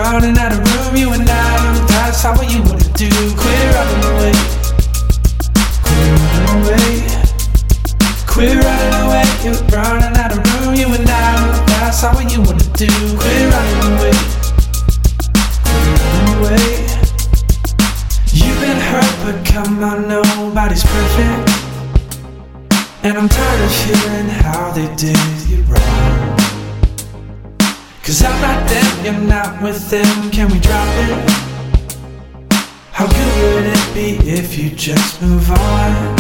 running out of room, you and I. That's how what you wanna do. Quit running away. Quit running away. Quit running away. You're running out of room, you and I. That's how what you wanna do. Quit running away. Quit running away. You've been hurt, but come on, nobody's perfect. And I'm tired of hearing how they did you wrong. Cause I'm not them, you're not with them. Can we drop it? How good would it be if you just move on?